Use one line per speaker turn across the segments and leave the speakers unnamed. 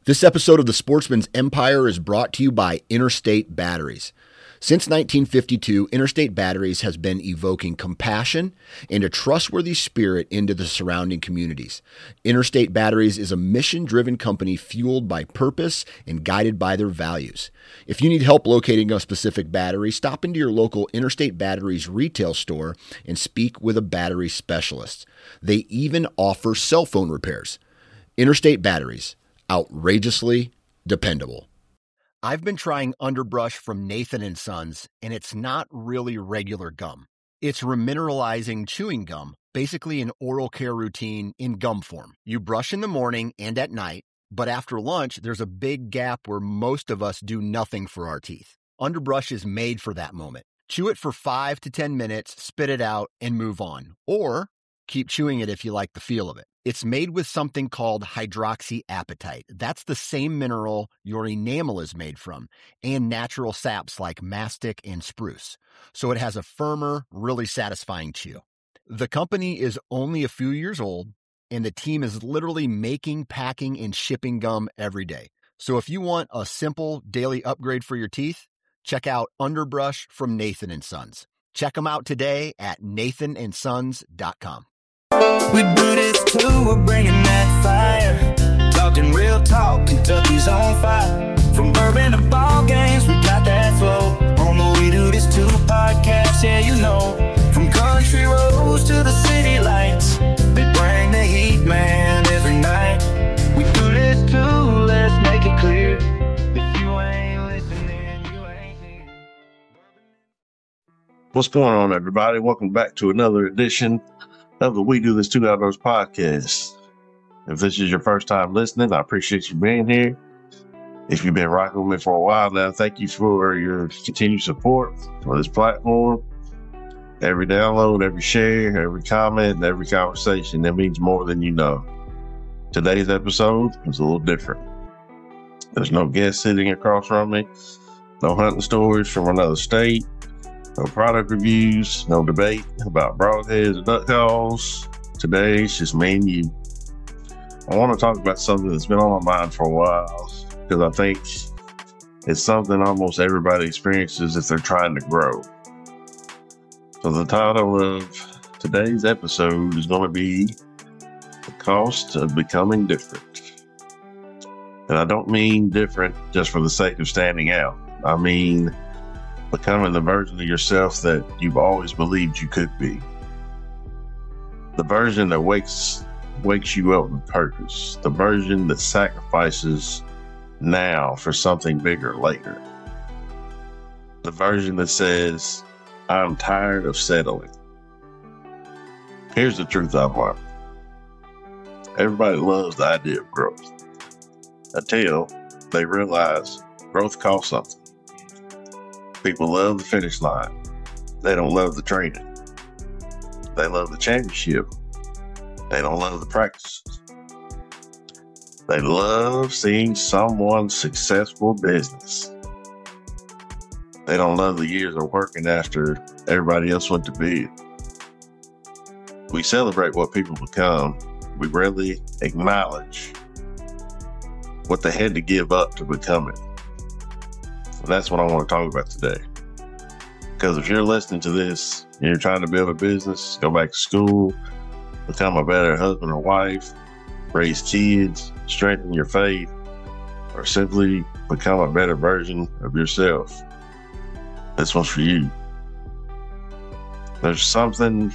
This episode of The Sportsman's Empire is brought to you by Interstate Batteries. Since 1952, Interstate Batteries has been evoking compassion and a trustworthy spirit into the surrounding communities. Interstate Batteries is a mission-driven company fueled by purpose and guided by their values. If you need help locating a specific battery, stop into your local Interstate Batteries retail store and speak with a battery specialist. They even offer cell phone repairs. Interstate Batteries. Outrageously dependable. I've been trying Underbrush from Nathan & Sons, and it's not really regular gum. It's remineralizing chewing gum, basically an oral care routine in gum form. You brush in the morning and at night, but after lunch, there's a big gap where most of us do nothing for our teeth. Underbrush is made for that moment. Chew it for 5 to 10 minutes, spit it out, and move on. Or keep chewing it if you like the feel of it. It's made with something called hydroxyapatite. That's the same mineral your enamel is made from, and natural saps like mastic and spruce. So it has a firmer, really satisfying chew. The company is only a few years old, and the team is literally making, packing, and shipping gum every day. So if you want a simple daily upgrade for your teeth, check out Underbrush from Nathan & Sons. Check them out today at nathanandsons.com.
We do this too, we're bringing that fire. Talking real talk, Kentucky's on fire. From bourbon to ball games, we got that flow. On the We Do This Too podcast, yeah, you know. From country roads to the city lights, they bring the heat, man, every night. We do this too, let's make it clear. If you ain't listening, you ain't here.
What's going on, everybody? Welcome back to another edition of the We Do This Too Outdoors podcast. If this is your first time listening, I appreciate you being here. If you've been rocking with me for a while now, thank you for your continued support for this platform. Every download, every share, every comment, and every conversation, that means more than you know. Today's episode is a little different. There's no guest sitting across from me, no hunting stories from another state, no product reviews, no debate about broadheads or duck calls. Today, it's just me and you. I want to talk about something that's been on my mind for a while, because I think it's something almost everybody experiences if they're trying to grow. So the title of today's episode is going to be The Cost of Becoming Different. And I don't mean different just for the sake of standing out. I mean becoming the version of yourself that you've always believed you could be. The version that wakes you up with purpose. The version that sacrifices now for something bigger later. The version that says, I'm tired of settling. Here's the truth I've learned. Everybody loves the idea of growth until they realize growth costs something. People love the finish line. They don't love the training. They love the championship. They don't love the practices. They love seeing someone's successful business. They don't love the years of working after everybody else went to bed. We celebrate what people become. We rarely acknowledge what they had to give up to become it. And that's what I want to talk about today. Because if you're listening to this and you're trying to build a business, go back to school, become a better husband or wife, raise kids, strengthen your faith, or simply become a better version of yourself, this one's for you. There's something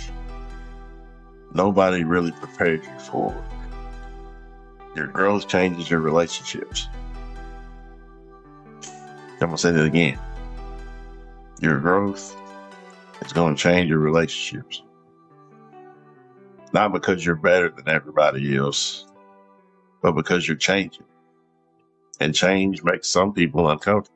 nobody really prepared you for. Your growth changes your relationships. I'm going to say that again. Your growth is going to change your relationships. Not because you're better than everybody else, but because you're changing. And change makes some people uncomfortable.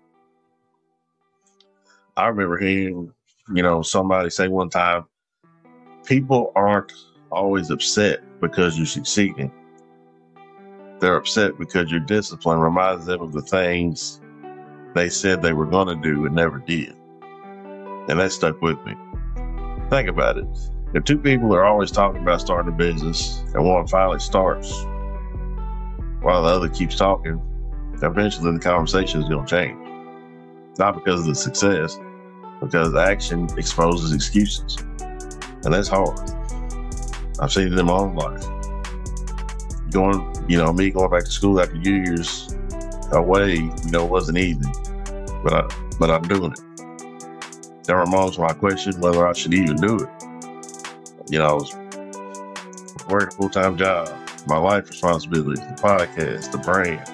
I remember hearing, somebody say one time, people aren't always upset because you're succeeding. They're upset because your discipline reminds them of the things they said they were going to do and never did. And that stuck with me. Think about it. If two people are always talking about starting a business and one finally starts while the other keeps talking, eventually the conversation is going to change. Not because of the success, because action exposes excuses. And that's hard. I've seen it in my own life. Me going back to school after years away, wasn't easy. But I'm doing it. There were moments when I questioned whether I should even do it. I was working a full-time job, my life responsibilities, the podcast, the brand.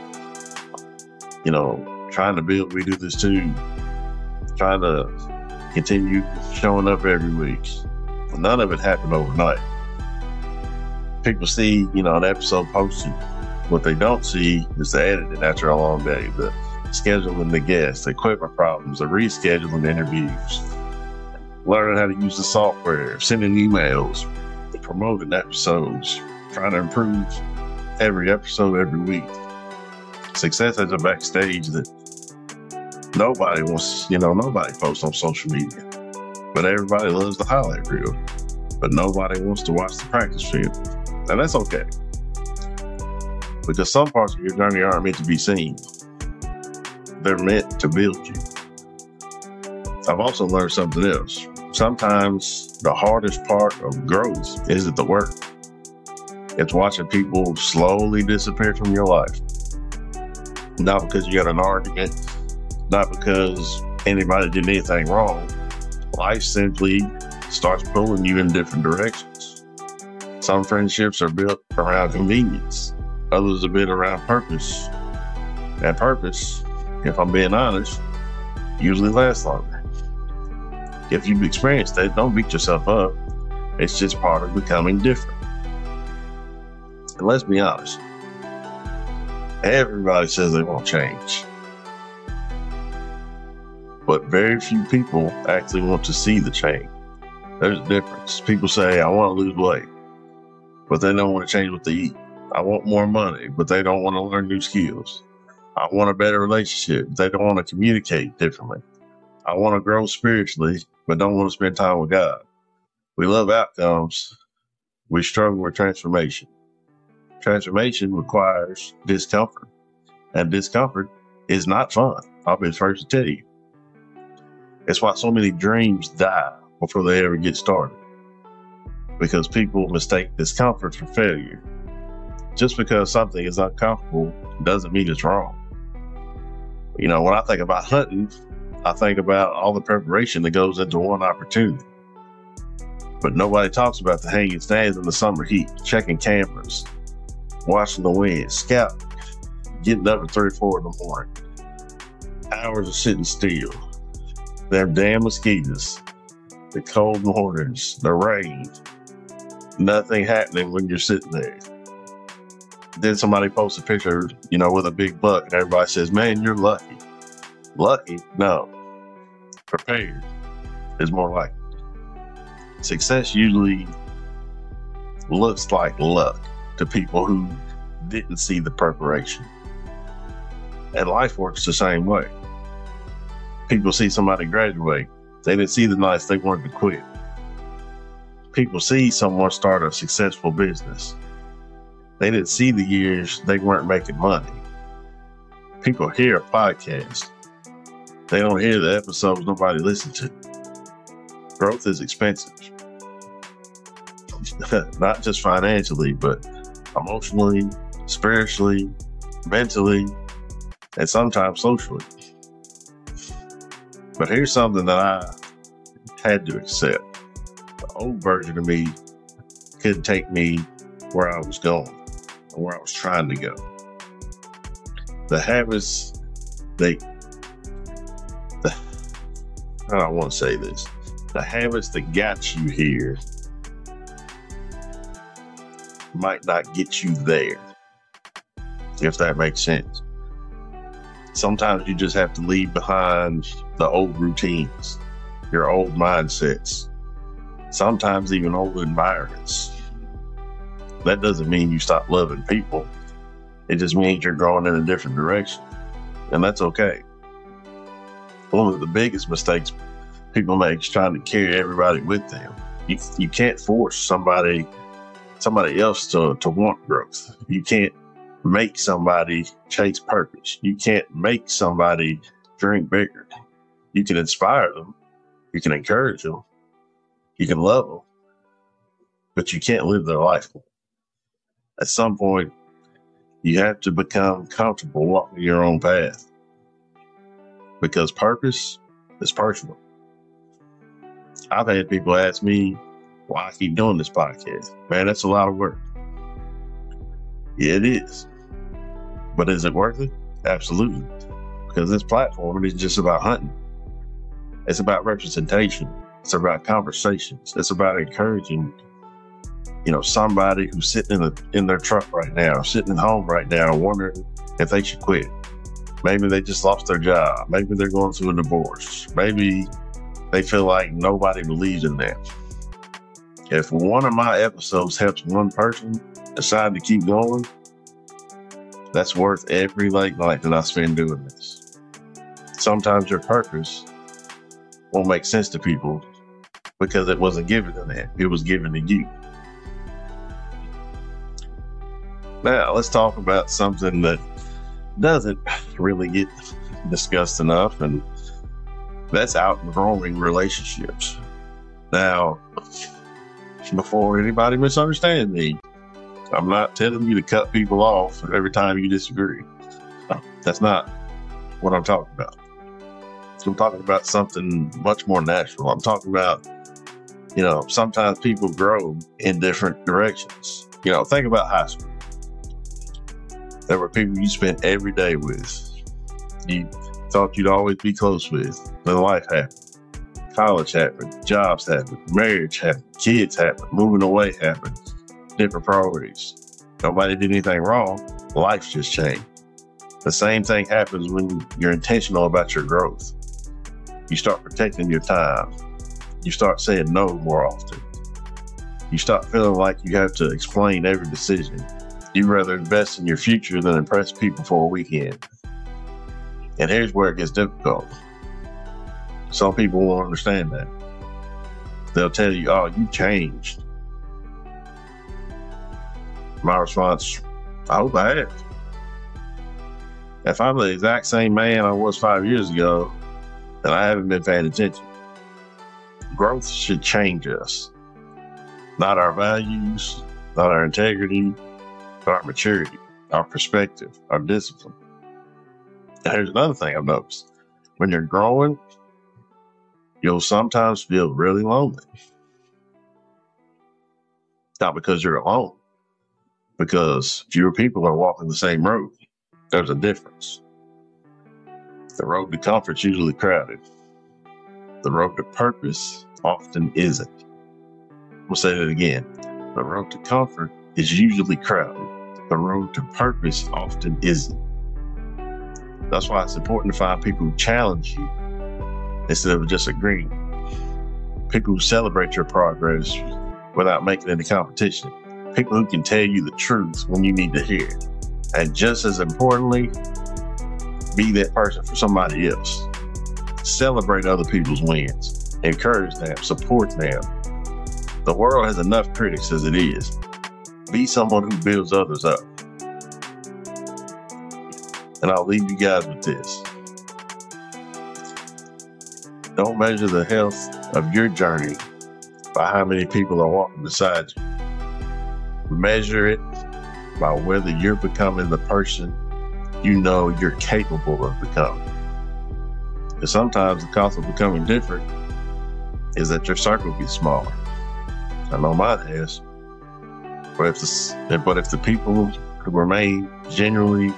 Trying to build We Do This Too. Trying to continue showing up every week. None of it happened overnight. People see, an episode posted. What they don't see is the editing after a long day, the scheduling the guests, the equipment problems, the rescheduling interviews, learning how to use the software, sending emails, promoting episodes, trying to improve every episode every week. Success has a backstage that nobody wants, nobody posts on social media, but everybody loves the highlight reel, but nobody wants to watch the practice film. And that's okay, because some parts of your journey aren't meant to be seen. They're meant to build you. I've also learned something else. Sometimes the hardest part of growth isn't the work. It's watching people slowly disappear from your life. Not because you got an argument, not because anybody did anything wrong. Life simply starts pulling you in different directions. Some friendships are built around convenience. Others are built around purpose. And purpose, if I'm being honest, usually lasts longer. If you've experienced that, don't beat yourself up. It's just part of becoming different. And let's be honest, everybody says they want change. But very few people actually want to see the change. There's a difference. People say, I want to lose weight, but they don't want to change what they eat. I want more money, but they don't want to learn new skills. I want a better relationship, but they don't want to communicate differently. I want to grow spiritually, but don't want to spend time with God. We love outcomes. We struggle with transformation. Transformation requires discomfort, and discomfort is not fun. I'll be the first to tell you. It's why so many dreams die before they ever get started, because people mistake discomfort for failure. Just because something is uncomfortable doesn't mean it's wrong. When I think about hunting, I think about all the preparation that goes into one opportunity. But nobody talks about the hanging stands in the summer heat, checking cameras, watching the wind, scouting, getting up at 3 or 4 in the morning, hours of sitting still, them damn mosquitoes, the cold mornings, the rain, nothing happening when you're sitting there. Then somebody posts a picture, with a big buck, and everybody says, man, you're lucky. Lucky? No. Prepared is more likely. Success usually looks like luck to people who didn't see the preparation. And life works the same way. People see somebody graduate. They didn't see the nights they wanted to quit. People see someone start a successful business. They didn't see the years they weren't making money. People hear a podcast. They don't hear the episodes nobody listened to. Growth is expensive. Not just financially, but emotionally, spiritually, mentally, and sometimes socially. But here's something that I had to accept. The old version of me couldn't take me where I was going, or where I was trying to go. The habits, I don't want to say this. The habits that got you here might not get you there, if that makes sense. Sometimes you just have to leave behind the old routines, your old mindsets, sometimes even old environments. That doesn't mean you stop loving people. It just means you're growing in a different direction. And that's okay. One of the biggest mistakes people make is trying to carry everybody with them. You can't force somebody else to want growth. You can't make somebody chase purpose. You can't make somebody drink bigger. You can inspire them. You can encourage them. You can love them. But you can't live their life. At some point, you have to become comfortable walking your own path. Because purpose is personal. I've had people ask me why I keep doing this podcast. Man, that's a lot of work. Yeah, it is. But is it worth it? Absolutely. Because this platform is just about hunting. It's about representation. It's about conversations. It's about encouraging, somebody who's sitting in their truck right now, sitting at home right now, wondering if they should quit. Maybe they just lost their job. Maybe they're going through a divorce. Maybe they feel like nobody believes in them. If one of my episodes helps one person decide to keep going, that's worth every late night that I spend doing this. Sometimes your purpose won't make sense to people because it wasn't given to them. It was given to you. Now, let's talk about something that doesn't really get discussed enough, and that's outgrowing relationships. Now, before anybody misunderstands me, I'm not telling you to cut people off every time you disagree. That's not what I'm talking about. I'm talking about something much more natural. I'm talking about, sometimes people grow in different directions. Think about high school. There were people you spent every day with. You thought you'd always be close with. Then life happened. College happened. Jobs happened. Marriage happened. Kids happened. Moving away happened. Different priorities. Nobody did anything wrong. Life just changed. The same thing happens when you're intentional about your growth. You start protecting your time. You start saying no more often. You start feeling like you have to explain every decision. You'd rather invest in your future than impress people for a weekend. And here's where it gets difficult. Some people won't understand that. They'll tell you, oh, you changed. My response, I hope I have. If I'm the exact same man I was 5 years ago, then I haven't been paying attention. Growth should change us. Not our values, not our integrity, but our maturity, our perspective, our discipline. And here's another thing I've noticed. When you're growing, you'll sometimes feel really lonely. Not because you're alone, because fewer people are walking the same road. There's a difference. The road to comfort is usually crowded. The road to purpose often isn't. We'll say that again. The road to comfort is usually crowded. The road to purpose often isn't. That's why it's important to find people who challenge you instead of just agreeing. People who celebrate your progress without making it a competition. People who can tell you the truth when you need to hear it. And just as importantly, be that person for somebody else. Celebrate other people's wins. Encourage them. Support them. The world has enough critics as it is. Be someone who builds others up. And I'll leave you guys with this. Don't measure the health of your journey by how many people are walking beside you. Measure it by whether you're becoming the person you know you're capable of becoming. And sometimes the cost of becoming different is that your circle gets smaller. I know mine has. But if the people who remain genuinely,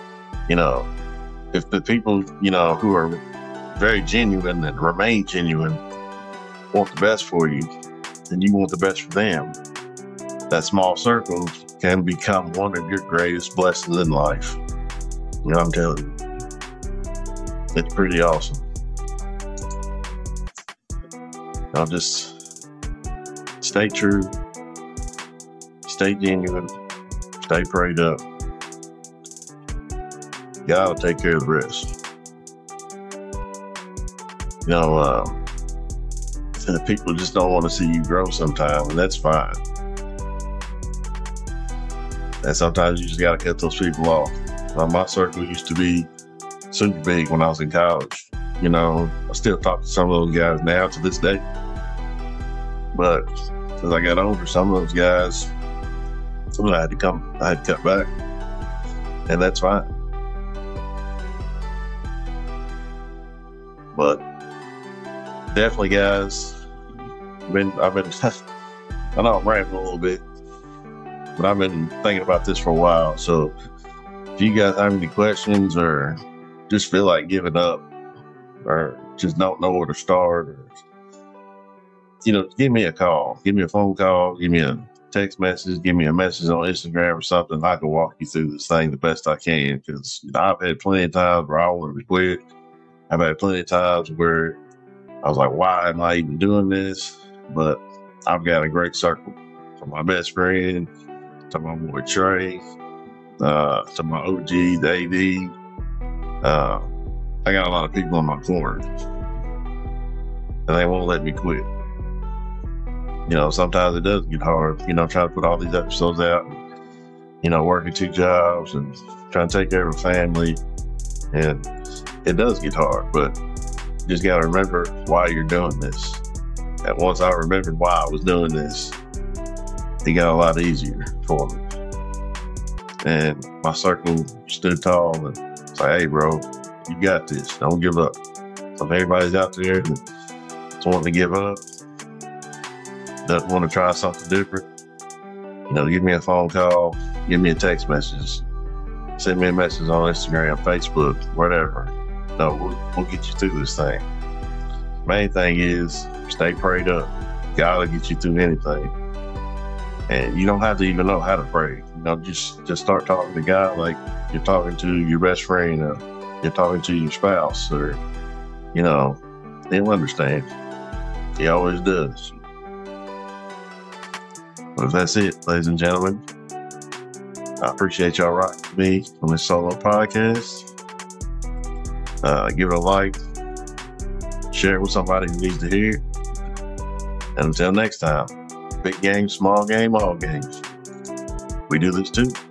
if the people, who are very genuine and remain genuine want the best for you, and you want the best for them, that small circle can become one of your greatest blessings in life. I'm telling you, it's pretty awesome. I'll just stay true, stay genuine, stay prayed up. God will take care of the rest. People just don't want to see you grow sometimes, and that's fine. And sometimes you just got to cut those people off. My circle used to be super big when I was in college. You know, I still talk to some of those guys now to this day. But as I got older, some of those guys, I had to cut back. And that's fine. But definitely, guys, I've been I know I'm rambling a little bit, but I've been thinking about this for a while. So if you guys have any questions or just feel like giving up or just don't know where to start, or, you know, give me a call, give me a phone call, give me a text message, give me a message on Instagram or something. I can walk you through this thing the best I can, because I've had plenty of times where I want to quit. I've had plenty of times where I was like, why am I even doing this? But I've got a great circle, from my best friend to my boy Trey, to my OG, Davey. I got a lot of people in my corner, and they won't let me quit. You know, sometimes it does get hard, you know, trying to put all these episodes out, and, you know, working 2 jobs and trying to take care of a family. And it does get hard, but you just got to remember why you're doing this. And once I remembered why I was doing this, it got a lot easier for me. And my circle stood tall and it's like, hey, bro, you got this. Don't give up. So if everybody's out there that's wanting to give up, doesn't want to try something different, you know, give me a phone call, give me a text message, send me a message on Instagram, Facebook, whatever. No, we'll get you through this thing. Main thing is stay prayed up. God will get you through anything. And you don't have to even know how to pray. You know, just start talking to God like you're talking to your best friend, or you're talking to your spouse, or, you know, he'll understand. He always does. But that's it, ladies and gentlemen. I appreciate y'all rocking with me on this solo podcast. Give it a like, share it with somebody who needs to hear it. And until next time, big game, small game, all games. We do this too.